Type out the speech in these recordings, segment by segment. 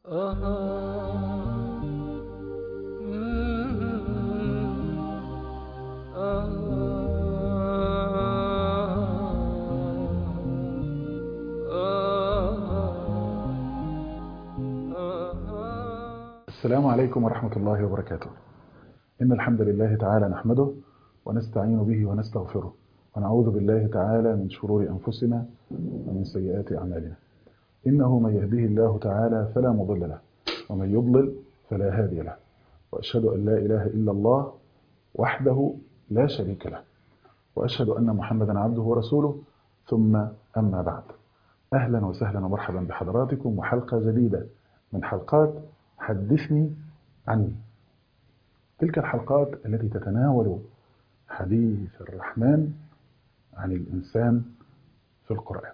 السلام عليكم ورحمة الله وبركاته. إن الحمد لله تعالى نحمده ونستعين به ونستغفره ونعوذ بالله تعالى من شرور أنفسنا ومن سيئات أعمالنا. إنه من يهده الله تعالى فلا مضل له ومن يضلل فلا هادي له، وأشهد أن لا إله إلا الله وحده لا شريك له، وأشهد أن محمدا عبده ورسوله. ثم أما بعد، أهلا وسهلا ومرحبا بحضراتكم وحلقة جديدة من حلقات حدثني عني. تلك الحلقات التي تتناول حديث الرحمن عن الإنسان في القرآن.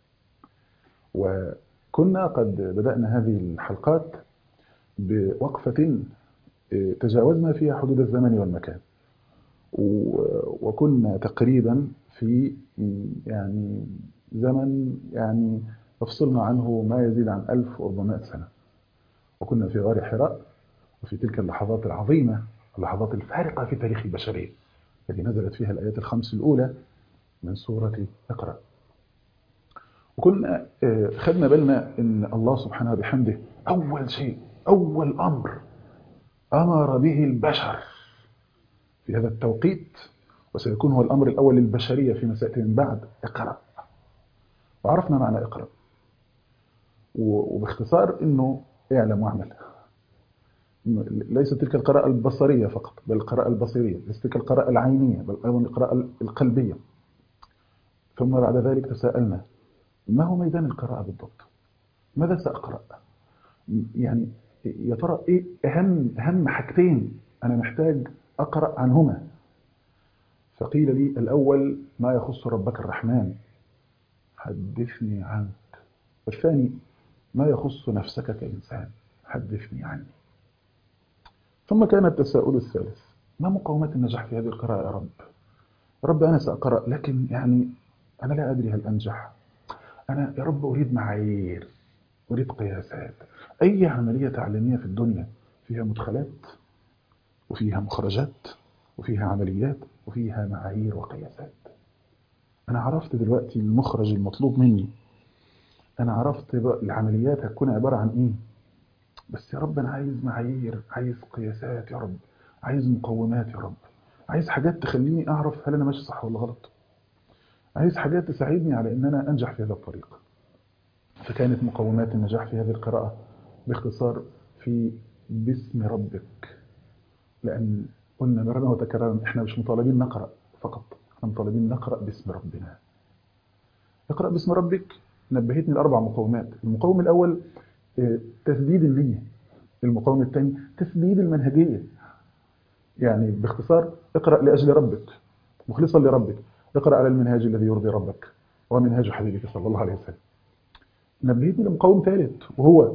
وكنا قد بدأنا هذه الحلقات بوقفة تجاوزنا فيها حدود الزمن والمكان، وكنا تقريبا في زمن تفصلنا عنه ما يزيد عن 1400 سنة، وكنا في غار حراء، وفي تلك اللحظات العظيمة، اللحظات الفارقة في تاريخ البشرية التي نزلت فيها الآيات الخمس الأولى من سورة اقرأ. وكنا خدنا بالنا إن الله سبحانه بحمده أول شيء، أول أمر أمر به البشر في هذا التوقيت، وسيكون هو الأمر الأول للبشرية فيما سيأتي من بعد: اقرأ. وعرفنا معنى اقرأ، وباختصار إنه اعلم واعمل. ليست تلك القراءة البصرية فقط، بل القراءة البصرية، ليست تلك القراءة العينية، بل أيضا القراءة القلبية. ثم بعد ذلك تساءلنا: ما هو ميدان القراءة بالضبط؟ ماذا سأقرأ؟ يا ترى إيه أهم حاجتين أنا محتاج أقرأ عنهما؟ فقيل لي: الأول ما يخص ربك الرحمن، حدثني عنك. والثاني ما يخص نفسك كإنسان، حدثني عني. ثم كان التساؤل الثالث: ما مقومات النجاح في هذه القراءة يا رب؟ رب أنا سأقرأ، لكن أنا لا أدري هل أنجح. أنا يا رب أريد معايير، أريد قياسات. أي عملية تعليمية في الدنيا فيها مدخلات وفيها مخرجات وفيها عمليات وفيها معايير وقياسات. أنا عرفت دلوقتي المخرج المطلوب مني، أنا عرفت العمليات هتكون عبارة عن إيه، بس يا رب أنا عايز معايير، عايز قياسات يا رب، عايز مقومات يا رب، عايز حاجات تخليني أعرف هل أنا ماشي صح ولا غلط، عايز حاجات تساعدني على أن أنا أنجح في هذا الطريق. فكانت مقومات النجاح في هذه القراءة باختصار في باسم ربك. لأن قلنا مرة وتكرارا إحنا مش مطالبين نقرأ فقط، إحنا مطالبين نقرأ باسم ربنا. اقرأ باسم ربك نبهتني الأربع مقومات. المقوم الأول تسديد النية. المقوم الثاني تسديد المنهجية. باختصار اقرأ لأجل ربك مخلصا لربك، اقرأ على المنهاج الذي يرضي ربك ومنهاج حبيبك صلى الله عليه وسلم. نبهتني لمقوم ثالث، وهو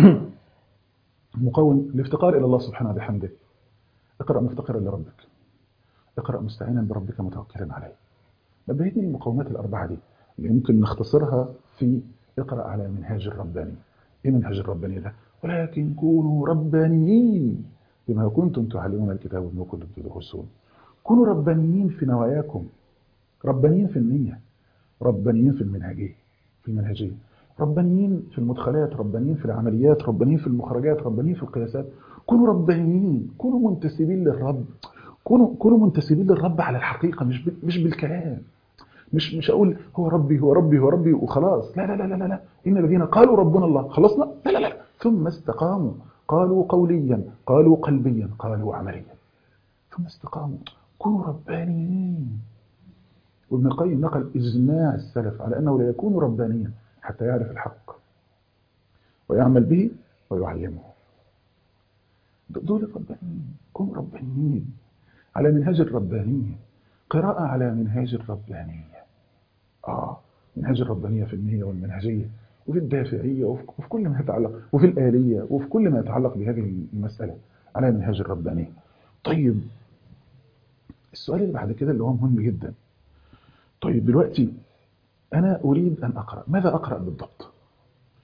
مقوم الافتقار إلى الله سبحانه بحمده. اقرأ مفتقرا لربك، اقرأ مستعينا بربك متوكلا عليه. نبهتني المقومات الأربعة دي اللي ممكن نختصرها في اقرأ على منهاج الرباني. ايه منهاج الرباني ده؟ ولكن كونوا ربانيين بما كنتم تعلمون الكتاب وما كنتم تدرسون. كونوا ربانيين في نواياكم، ربانيين في النية، ربانيين في المنهجية، ربانيين في المدخلات، ربانيين في العمليات، ربانيين في المخرجات، ربانيين في القياسات. كونوا ربانيين، كونوا منتسبين للرب، كونوا منتسبين للرب على الحقيقة، مش بالكلام. مش اقول هو ربي هو ربي هو ربي وخلاص. لا لا لا لا لا. ان الذين قالوا ربنا الله خلصنا. لا لا لا. ثم استقاموا، قالوا قوليا، قالوا قلبيا، قالوا عمليا، ثم استقاموا. كونوا ربانيين. وابن القيم نقل إجماع السلف على أنه لا يكون ربانيا حتى يعرف الحق ويعمل به ويعلمه. دول الربانيين. كونوا ربانيين على منهاج الربانية، قراءة على منهاج الربانية. منهاج الربانية في النية والمنهجية وفي الدافعية وفي كل ما يتعلق، وفي الآلية وفي كل ما يتعلق بهذه المسألة على منهاج الربانية. طيب السؤال اللي بعد كده اللي هو مهم جدا: طيب دلوقتي أنا أريد أن أقرأ، ماذا أقرأ بالضبط؟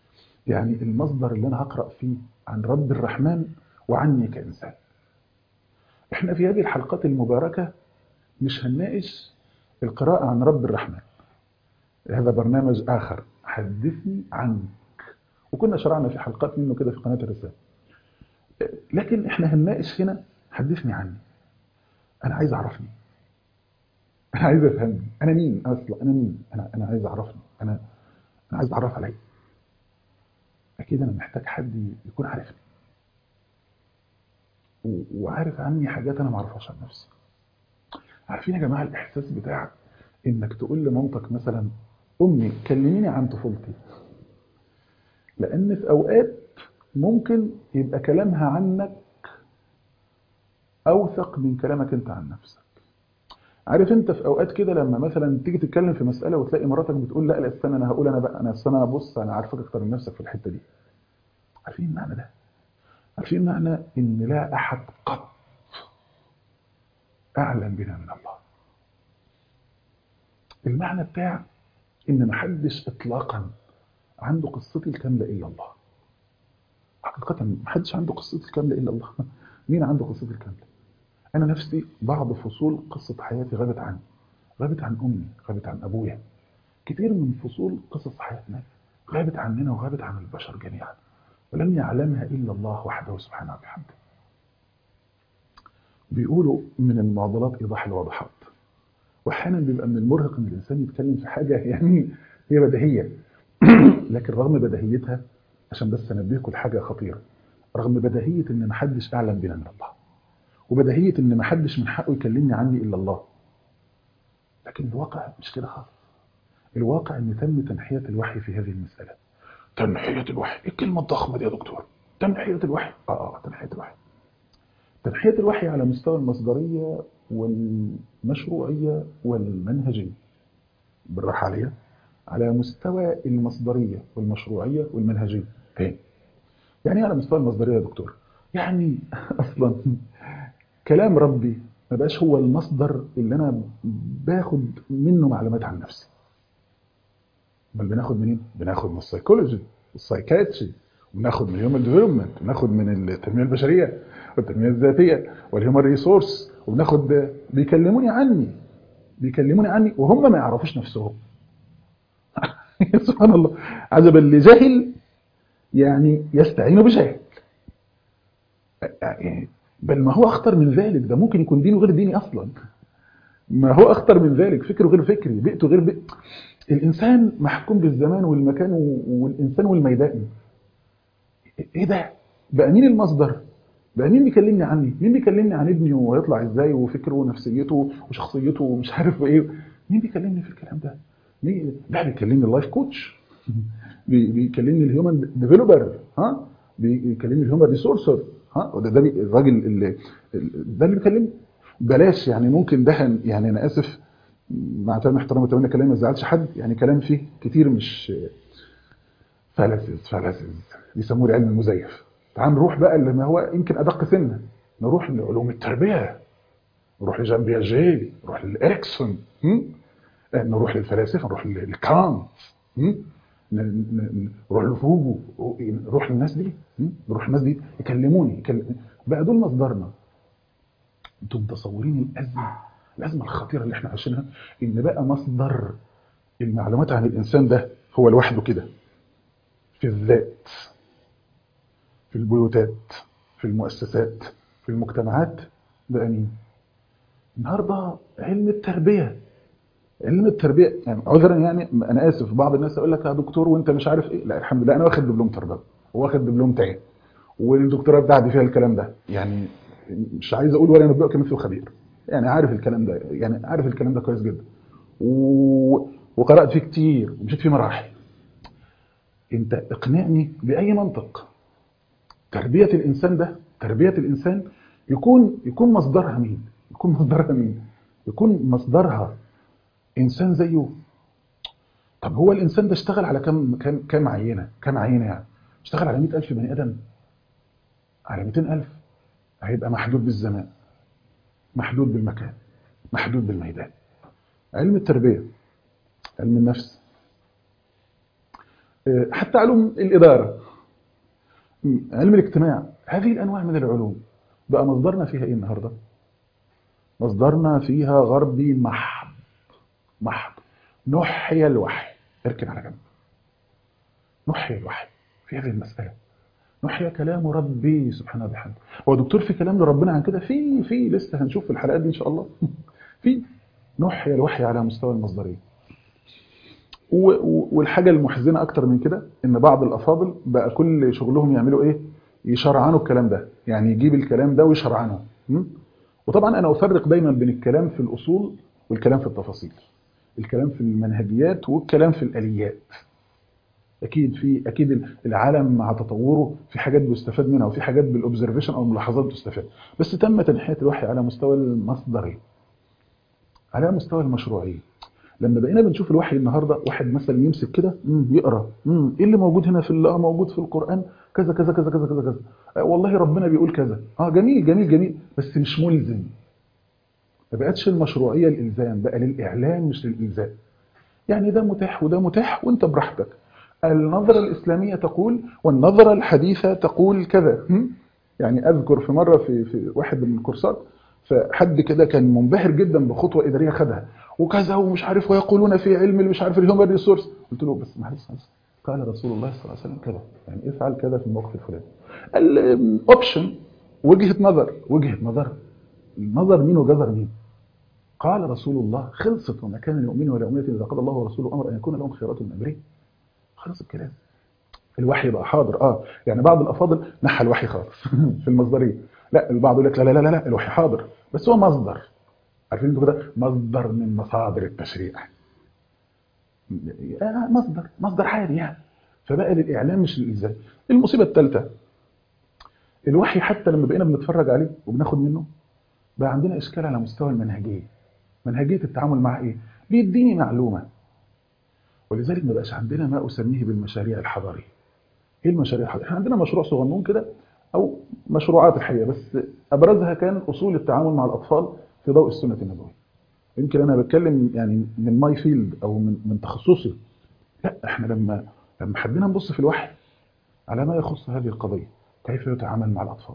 يعني المصدر اللي أنا هقرأ فيه عن رب الرحمن وعني كإنسان. إحنا في هذه الحلقات المباركة مش هنناقش القراءة عن رب الرحمن، هذا برنامج آخر، حدثني عنك، وكنا شرعنا في حلقات منه كده في قناة الرسالة. لكن إحنا هنناقش هنا حدثني عني. أنا عايز أعرفني، أنا عايز أفهمني، أنا مين أصلا، أنا مين، أنا عايز أعرفني، أنا عايز أعرف علي. أكيد أنا محتاج حد يكون عارفني وعارف عني حاجات أنا ما أعرفهاش عن نفسي. عارفين يا جماعة الإحساس بتاع إنك تقول لمامتك مثلا أمي كلميني عن طفولتي، لأن في أوقات ممكن يبقى كلامها عنك أوثق من كلامك أنت عن نفسك. عارف أنت في أوقات كده لما مثلا تيجي تتكلم في مسألة وتلاقي مراتك بتقول لا استنى أنا هقول، أنا بقى أنا استنى بص أنا عارفك أكتر من نفسك في الحتة دي. عارفين المعنى ده؟ عارفين معنى إن لا أحد قط أعلم بنا من الله. المعنى بتاع إن محدش إطلاقا عنده قصتي الكاملة إلا الله. حقيقة محدش عنده قصتي الكاملة إلا الله. مين عنده قصتي الكاملة؟ أنا نفسي بعض فصول قصة حياتي غابت عني، غابت عن أمي، غابت عن أبويا. كتير من فصول قصص حياتنا غابت عننا وغابت عن البشر جميعا، ولم يعلمها إلا الله وحده سبحانه وبحمده. بيقولوا من المعضلات إيضاح الواضحات، وأحيانا بيبقى من المرهق إن الإنسان يتكلم في حاجة يعني هي بديهية لكن رغم بديهيتها، عشان بس أنبهكم لحاجة خطيرة، رغم بديهية إن محدش أعلم بنا من الله، وبديهية إن محدش من حقه يكلمني عني إلا الله، لكن الواقع مش كده خالص. الواقع إن تم تنحية الوحي في هذه المسألة. تنحية الوحي، إيه الكلمة الضخمة دي يا دكتور؟ تنحية الوحي، تنحية الوحي. تنحية الوحي على مستوى المصدرية والمشروعية والمنهجية. بالراحة عليها، على مستوى المصدرية والمشروعية والمنهجية. فين؟ يعني على مستوى المصدرية يا دكتور، يعني أصلا كلام ربي ما بقاش هو المصدر اللي أنا باخد منه معلومات عن نفسي. بل بناخد منين؟ بناخد من السيكولوجي والسايكاتري، وبناخد من الهيومن ديفلوبمنت، بناخد من التنمية البشرية والتنمية الذاتية والهيومن ريسورس، وبناخد بيكلموني عني وهم ما يعرفوش نفسهم. سبحان الله، عجبا لجهل يعني يستعين بجهل. يعني بل ما هو أخطر من ذلك، ده ممكن يكون دينه غير ديني أصلا. ما هو أخطر من ذلك، فكره غير فكري، بيئته غير بيئة. الإنسان محكوم بالزمان والمكان والإنسان والميدان. إيه ده؟ بقى مين المصدر؟ بقى مين بيكلمني عني؟ مين بيكلمني عن ابني ويطلع إزاي وفكره ونفسيته وشخصيته ومش عارف إيه؟ مين بيكلمني في الكلام ده؟ مين؟ لا بيكلمني اللايف كوتش، بيكلمني الهيومن ديفلوبر، ها؟ بيكلمني الهيومن ريسورسر، ها؟ وده الراجل اللي ده اللي بيكلمني. بلاش يعني ممكن ده يعني انا اسف مع تمام احترامي وتمنى كلامي ما يزعلش حد، يعني كلام فيه كتير مش فلاسز بيسموه العلم المزيف. تعال نروح بقى اللي ما هو يمكن ادق سنه، نروح لعلوم التربيه، نروح لجان بياجي، نروح لإريكسون، نروح للفلاسفه، نروح لكانت، نروح لفوجو، نروح للناس دي، نروح للناس دي يكلموني بقى دول مصدرنا. انتم متصورين الازمه الخطيره اللي احنا عايشينها، ان بقى مصدر المعلومات عن الانسان ده هو لوحده كده، في الذات، في البيوتات، في المؤسسات، في المجتمعات. بقى مين؟ النهارده علم التربيه. علم التربيه يعني عذرا، يعني انا اسف بعض الناس يقول لك يا دكتور وانت مش عارف ايه، لا الحمد لله انا واخد دبلوم تربيه واخد دبلوم تاني والدكتوراه بتاعتي فيها الكلام ده، يعني مش عايز اقول ولا نبئك مثل خبير، يعني عارف الكلام ده، يعني عارف الكلام ده كويس جدا وقرات فيه كتير ومشيت فيه مراحل. انت اقنعني باي منطق تربيه الانسان ده، تربيه الانسان يكون مصدرها مين؟ يكون مصدرها مين؟ يكون مصدرها انسان زيه. طب هو الانسان ده اشتغل على كم عينه، يعني اشتغل على 100,000 بني ادم، على 200,000 هيبقى محدود بالزمان، محدود بالمكان، محدود بالميدان. علم التربيه، علم النفس، حتى علوم الإدارة، علم الاجتماع، هذه الأنواع من العلوم بقى مصدرنا فيها إيه النهاردة؟ مصدرنا فيها غربي محض محض. نحي الوحي، اركن على جنب، نحي الوحي في هذه المسألة، نحيا كلام ربي سبحانه وبحمده. هو دكتور في كلام لربنا عن كده؟ في لسه هنشوف في الحلقات دي إن شاء الله. في نحيا الوحي على مستوى المصدرية. والحاجة المحزنة أكتر من كده إن بعض الأفاضل بقى كل شغلهم يعملوا إيه؟ يشرعنوا الكلام ده، يعني يجيب الكلام ده ويشرعنه. وطبعا أنا أفرق دايما بين الكلام في الأصول والكلام في التفاصيل، الكلام في المنهجيات والكلام في الآليات. أكيد العالم مع تطوره في حاجات بيستفاد منها، وفي حاجات بالأوبزرفيشن أو الملاحظات بتستفاد، بس تم تنحية الوحي على مستوى المصدري، على مستوى المشروعية. لما بقينا بنشوف الوحي النهارده، واحد مثلا يمسك كده يقرا ايه اللي موجود هنا في موجود في القرآن كذا كذا كذا كذا كذا كذا، والله ربنا بيقول كذا، جميل جميل جميل، بس مش ملزم. ما بقتش المشروعية الإلزام، بقى للإعلان مش للإلزام. يعني ده متاح وده متاح وانت براحتك. النظرة الإسلامية تقول والنظرة الحديثة تقول كذا. يعني أذكر في مرة في واحد من الكورسات، فحد كده كان منبهر جدا بخطوة إدارية خدها وكذا ومش عارف، ويقولون في علم مش عارف الهيومن ريسورس. قلت له بس معلش، قال رسول الله صلى الله عليه وسلم كذا، يعني افعل كذا في الموقف الفلاني. الاوبشن وجهة نظر، النظر مين وجزر مين؟ قال رسول الله خلصت، وما كان لمؤمن ولا مؤمنة إذا قضى الله ورسوله أمر أن يكون لهم خيرات من أمرهم. خلص الكلام. الوحي بقى حاضر. يعني بعض الافاضل نحى الوحي خالص في المصدريه. لا، البعض يقول لك لا لا لا لا، الوحي حاضر بس هو مصدر. عارفين انتوا كده، مصدر من مصادر التشريع، مصدر عادي يعني. فبقى للاعلام مش للالزام. المصيبه الثالثه، الوحي حتى لما بقينا بنتفرج عليه وبناخد منه، بقى عندنا اشكال على مستوى المنهجيه. منهجيه التعامل مع ايه؟ بيديني معلومه، ولذلك ما بقاش عندنا ما اسميه بالمشاريع الحضاريه. ايه المشاريع الحضاريه؟ احنا عندنا مشروع صغنون كده، او مشروعات الحقيقه، بس ابرزها كان اصول التعامل مع الاطفال في ضوء السنه النبويه. يمكن انا بتكلم يعني من ماي فيلد او من تخصصي. لا، احنا لما حبينا نبص في الوحي على ما يخص هذه القضيه، كيف يتعامل مع الاطفال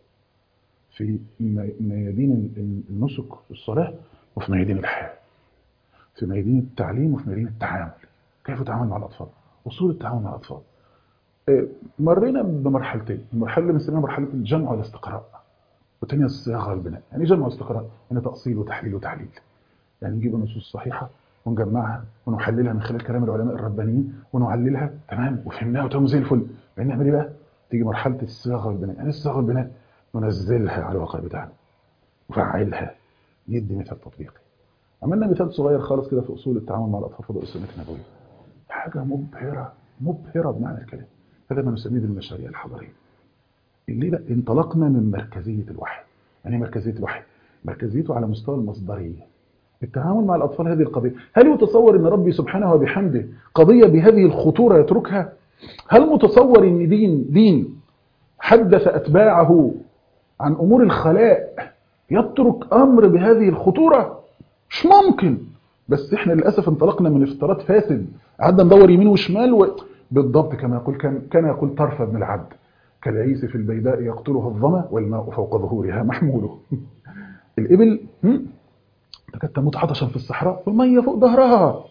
في ميادين النسك والصلاه، وفي ميادين الحياه، في ميادين التعليم، وفي ميادين التعامل، كيف يتعامل مع الاطفال، اصول التعامل مع الاطفال. مرينا بمرحلتين، المرحله اللي بنسميها مرحله الجمع والاستقراء، والثانيه الصياغه والبناء. يعني جمع واستقراء يعني تاصيل وتحليل وتعليل، يعني نجيب النصوص الصحيحه ونجمعها ونحللها من خلال كلام العلماء الربانيين ونعللها تمام وفهمناها وتمام زي الفل. بعدين نعمل ايه بقى؟ تيجي مرحله الصياغه والبناء. يعني الصياغه والبناء ننزلها على الواقع بتاعنا وفعلها، ندي مثال تطبيقي. عملنا مثال صغير خالص كده في اصول التعامل مع الاطفال في ضوء السنه النبويه، حاجه مبهره بمعنى الكلام. هذا ما نسميه بالمشاريع الحضاريه. اللي بقى انطلقنا من مركزيه الوحي. يعني مركزيه الوحي، مركزيته على مستوى المصدريه. التعامل مع الأطفال هذه القضية، هل يتصور أن ربي سبحانه وبحمده قضية بهذه الخطورة يتركها؟ هل متصور أن دين حدث أتباعه عن أمور الخلاء يترك أمر بهذه الخطورة؟ مش ممكن. بس إحنا للأسف انطلقنا من افتراض فاسد، قعدنا ندور يمين وشمال بالضبط كما يقول كان يقول طرف بن العبد، كالعيس في البيداء يقتلها الظما والماء فوق ظهورها محموله. الإبل تكاد تموت عطشا في الصحراء والمية فوق ظهرها،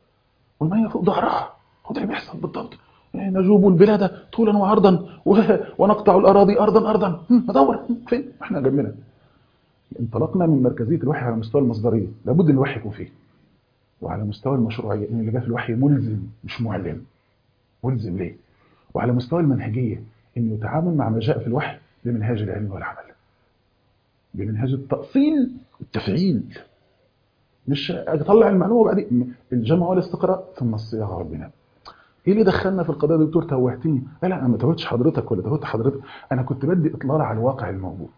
هو ده اللي بيحصل بالضبط. نجوب البلاد طولا وعرضا ونقطع الأراضي أرضا. ندور فين؟ احنا جنبنا. انطلقنا من مركزية الوحي على مستوى المصدرية، لابد الوحي يكون فيه. وعلى مستوى المشروعية، ان اللي جاء في الوحي ملزم مش معلم. ملزم ليه؟ وعلى مستوى المنهجية، انه يتعامل مع ما جاء في الوحي بمنهاج العلم والعمل، بمنهاج التأصيل والتفعيل. مش اطلع المعلومه وبعدين الجمع والاستقراء ثم الصياغه والبناء. ايه اللي دخلنا في القضيه يا دكتور؟ توهتني. لا انا ما توهتش حضرتك ولا توهت حضرتك، انا كنت بدي اطلاع على الواقع الموجود.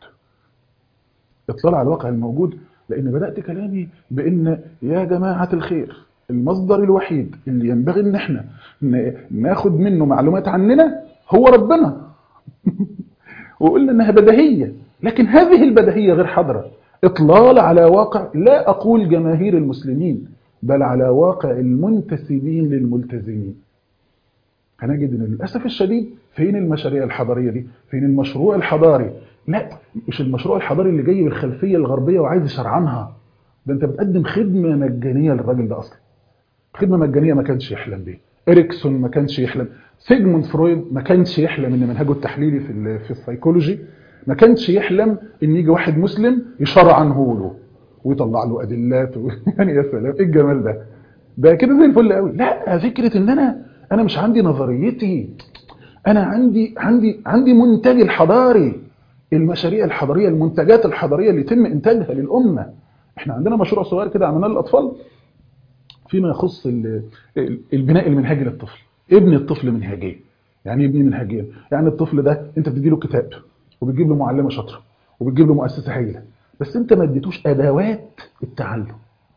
لان بدات كلامي بان يا جماعه الخير، المصدر الوحيد اللي ينبغي ان احنا ناخد منه معلومات عننا هو ربنا. وقلنا انها بديهيه، لكن هذه البديهيه غير حاضره. إطلال على واقع، لا أقول جماهير المسلمين، بل على واقع المنتسبين للملتزمين. هنجد ان للاسف الشديد فين المشاريع الحضاريه دي؟ فين المشروع الحضاري؟ لا، مش المشروع الحضاري اللي جاي بالخلفيه الغربيه وعايز يشرعنها. ده انت بتقدم خدمه مجانيه للراجل ده اصلا، خدمه مجانيه ما كانش يحلم بيها، اريكسون ما كانش يحلم، سيجموند فرويد ما كانش يحلم ان منهجه التحليلي في السيكولوجي ما كانش يحلم ان يجي واحد مسلم يشرعنه له ويطلع له ادلات يعني يا سلام ايه الجمال ده! ده كده زي الفل قوي. لا، فكره ان انا مش عندي نظريتي، انا عندي منتجي الحضاري، المشاريع الحضاريه، المنتجات الحضاريه اللي يتم انتاجها للامه. احنا عندنا مشروع صغير كده عملناه للاطفال فيما يخص البناء المنهجي للطفل. ابني الطفل منهجيا. يعني ايه ابني منهجيا؟ يعني الطفل ده انت بتدي له كتاب وبتجيب له معلمه شاطره وبتجيب له مؤسسه هايله، بس انت ما اديتوش ادوات التعلم.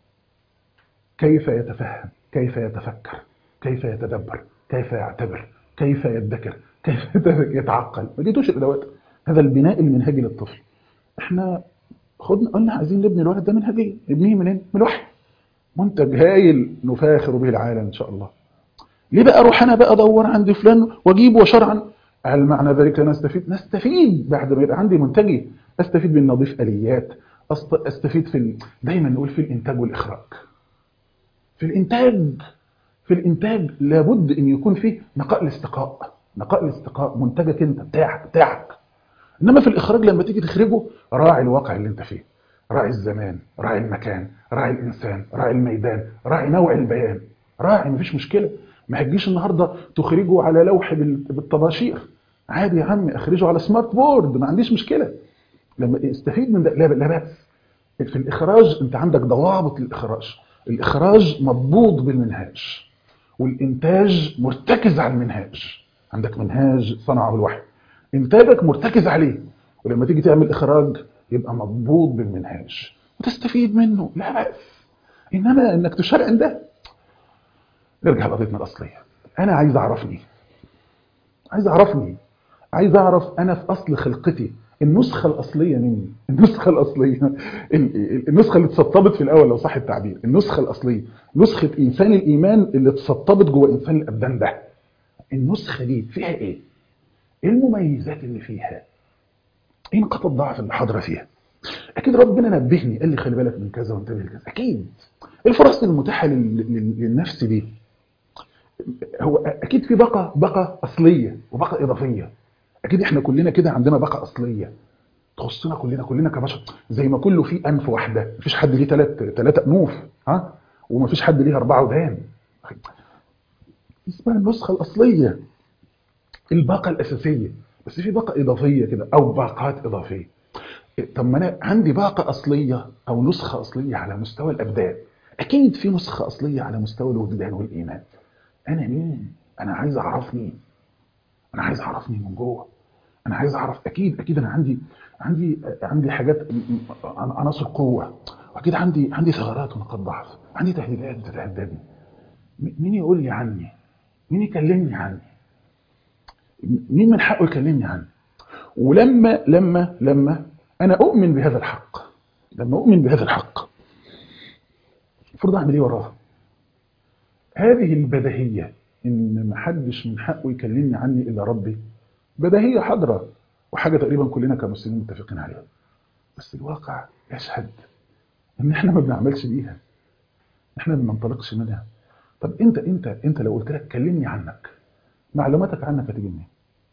كيف يتفهم، كيف يتفكر، كيف يتدبر، كيف يعتبر، كيف يدكر، كيف يتعقل. ما اديتوش الادوات. هذا البناء المنهجي للطفل. احنا قلنا عايزين نبني الولد ده منهجيا. نبنيه منين؟ من الوحي. منتج هايل نفاخر به العالم ان شاء الله. ليه بقى اروح انا بقى ادور عند فلان واجيبه وشرعا؟ هل معنى ذلك انا نستفيد بعد ما يبقى عندي منتجي. استفيد من نضيف اليات، استفيد دايما نقول في الانتاج والاخراج. في الانتاج لابد ان يكون فيه نقاء الاستقاء، نقاء الاستقاء، منتجك انت بتاعك. انما في الاخراج لما تيجي تخرجه راعي الواقع اللي انت فيه، راعي الزمان، راعي المكان، راعي الانسان، راعي الميدان، راعي نوع البيان. راعي، مفيش مشكله. ما هتجيش النهارده تخرجه على لوح بالطباشير، عادي يا عم اخرجه على سمارت بورد، ما عنديش مشكله. لما استفيد من ده لا بأس. في الاخراج انت عندك ضوابط للاخراج. الاخراج مضبوط بالمنهاج، والانتاج مرتكز على المنهاج. عندك منهاج صنعه الوحي، انتاجك مرتكز عليه، ولما تيجي تعمل اخراج يبقى مضبوط بالمنهاج وتستفيد منه، لا بأس. انما انك تشرعن ده. نرجع لقضيتنا الاصليه. انا عايز اعرف انا في اصل خلقتي، النسخه الاصليه مني، النسخه الاصليه، النسخه اللي اتسطبت في الاول لو صح التعبير، النسخه الاصليه، نسخه انسان الايمان اللي اتسطبت جوه انسان الابدان ده. النسخه دي فيها ايه؟ ايه المميزات اللي فيها؟ ايه نقاط الضعف اللي حاضره فيها؟ اكيد ربنا نبهني قال لي خلي بالك من كذا وانتبه لكذا. اكيد الفرص المتاحه للنفس دي، هو اكيد في بقى اصليه وبقى اضافيه. اكيد احنا كلنا كده عندنا بقى اصليه تخصنا كلنا كبشر، زي ما كله فيه انف واحده، مفيش حد ليه ثلاثه انوف، ها، ومفيش حد ليه 4 ودان. اسمها النسخه الاصليه، الباقه الاساسيه. بس في باقه اضافيه كده او باقات اضافيه. طب ما انا عندي باقه اصليه او نسخه اصليه على مستوى الابدان، اكيد في نسخه اصليه على مستوى الوجدان والايمان. انا مين؟ انا عايز اعرفني، انا عايز اعرفني من جوه. انا عايز اعرف، اكيد انا عندي حاجات، عناصر قوه، واكيد عندي ثغرات ونقاط ضعف، عندي تهديدات بتتهددني. مين يقول لي عني؟ مين يكلمني عني؟ مين من حقه يكلمني عني؟ ولما انا اؤمن بهذا الحق، لما اؤمن بهذا الحق المفروض اعمل ايه وراها؟ هذه البديهيه ان محدش من حقه يكلمني عني الا ربي، بديهيه حاضره وحاجه تقريبا كلنا كمسلمين متفقين عليها. بس الواقع يشهد ان احنا ما بنعملش بيها، احنا ما بننطلقش منها. طب انت لو قلت لك كلمني عنك، معلوماتك عنك هتيجي منين؟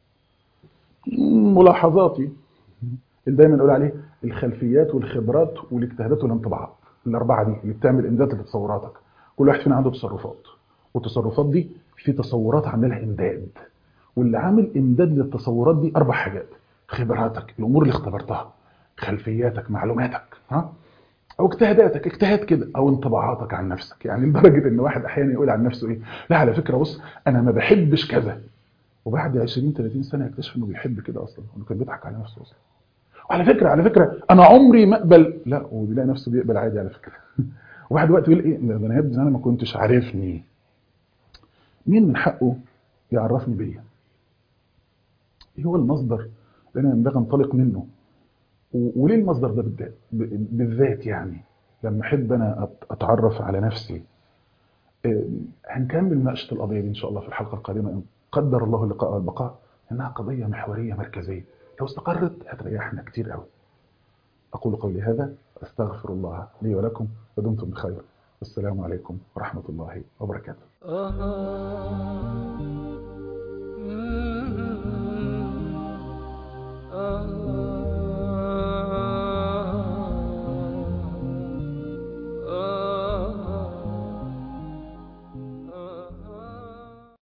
ملاحظاتي اللي دايما نقول عليه الخلفيات والخبرات والاجتهادات والانطباعات، الاربعه دي اللي بتعمل امداد لتصوراتك. كل واحد فينا عنده تصرفات، والتصرفات دي في تصورات عاملها امداد، واللي عامل امداد للتصورات دي 4 حاجات: خبراتك، الامور اللي اختبرتها، خلفياتك، معلوماتك، ها، او اجتهاداتك، اجتهاد كده، او انطباعاتك عن نفسك. يعني لدرجه ان واحد احيانا يقول عن نفسه ايه، لا على فكره بص انا ما بحبش كذا، وبعد 20 30 سنه يكتشف انه بيحب كده اصلا، انه كان بيضحك على نفسه اصلا. على فكره انا عمري ما اقبل، لا، وبيلاقي نفسه بيقبل عادي على فكره. وواحد وقت يقول ايه، ده انا يبدو ان انا ما كنتش عارفني. مين من حقه يعرفني بيا؟ ايه هو المصدر اللي انا ينبغي انطلق منه؟ وليه المصدر ده بالذات يعني لما احب انا اتعرف على نفسي؟ هنكمل مناقشه القضيه دي ان شاء الله في الحلقه القادمه قدر الله اللقاء والبقاء إنها قضية محورية مركزية، لو استقرت هتريحنا كتير قوي. أقول قولي هذا، أستغفر الله لي ولكم، ودمتم بخير. والسلام عليكم ورحمة الله وبركاته.